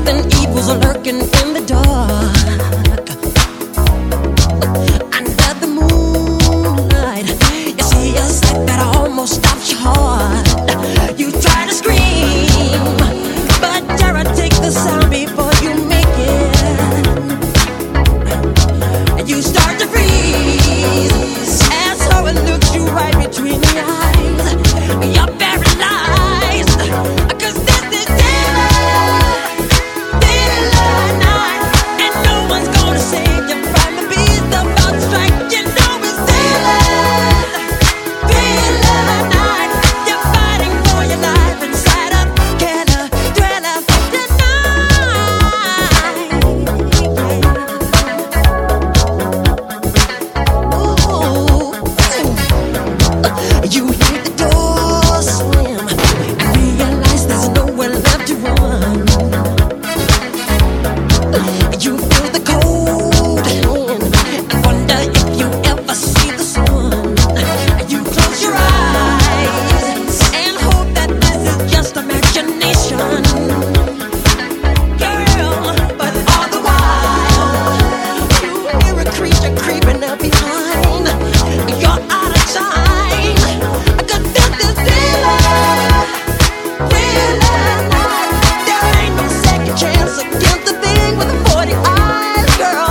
something evil's lurking in the dark. Under the moonlight, you see a sight that almost stops your heart. You try to scream, but terror takes the sound before you make it. And you start to freeze as horror looks you right between the eyes. You're paralyzed, 'cause this is Thriller night, and no one's gonna save you from the beast about to strike. You know it's Thriller night. You're fighting for your life inside a killer thriller tonight. Ooh. You hear the door slam and realize there's nowhere left to run. You feel the cold hand and wonder if you ever see the sun. You close your eyes and hope that this is just imagination, girl. But all the while, you hear a creature creeping up behind. You're out of time, 'cause this is Thriller night. There ain't no second chance against the thing with the 40 eyes, girl.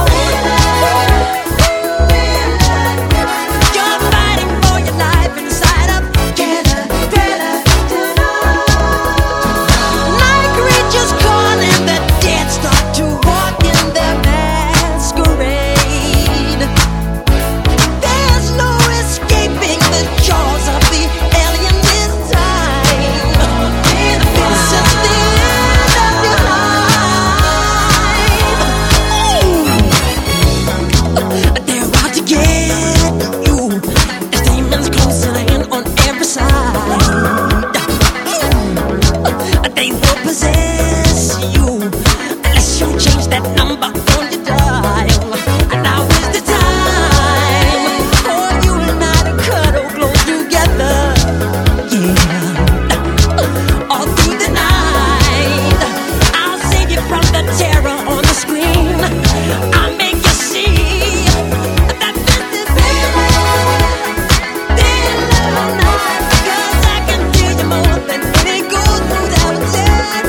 You're fighting for your life inside a killer thriller tonight. Night creatures calling, the dead start to walk in their masquerade. There's no escaping the jaws of the alien this time. This is the end of your life. They're out to get you. As demons closing in on every side. They will possess you unless you change that number on your dial. And now is the time for you and I to cuddle close together. Yeah. All through the night, I'll save you from the terror on the screen. I'll make you see that this is Thriller night. 'Cause I can feel you more than any goes through that dead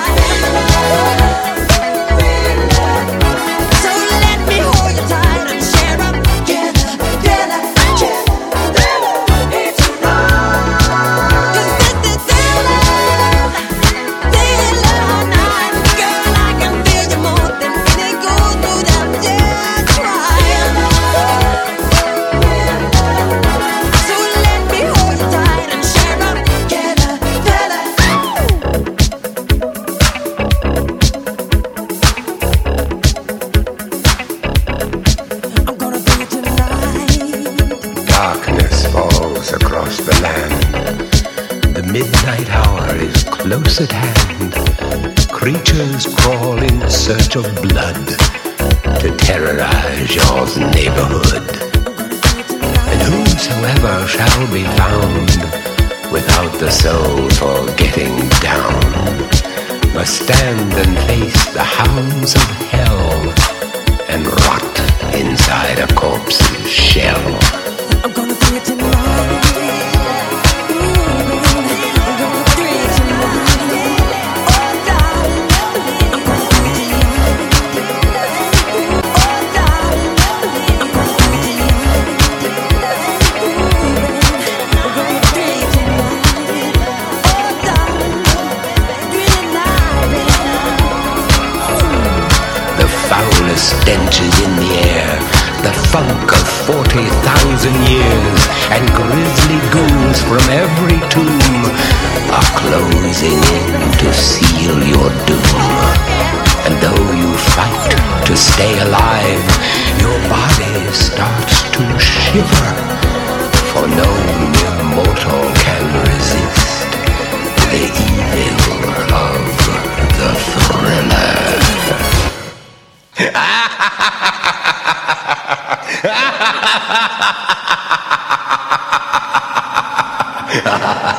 So let me hold you tight and share up together. Thriller night. 'Cause this is Thriller night. Girl, I can feel you more than any goes through that dead trial. So let me hold you tight and share up together. Thriller. I'm gonna do it tonight. Darkness falls across the land. The midnight hour is close at hand. Creatures crawl in search of blood to terrorize your neighborhood. And whosoever shall be found without the soul for getting down must stand and face the hounds of hell and rot inside a corpse's shell. I'm gonna do it tonight. I'm gonna do it tonight. Oh, darling, I'm gonna do it tonight. Oh, darling, I'm gonna do it tonight. I'm gonna do it tonight. Oh, darling, do it tonight. The foulest stench is in the air, the funk of 40,000 years, and grisly ghouls from every tomb are closing in to seal your doom. And though you fight to stay alive, your body starts to shiver, for no mere mortal can resist the evil of the thriller. Ha ha ha ha!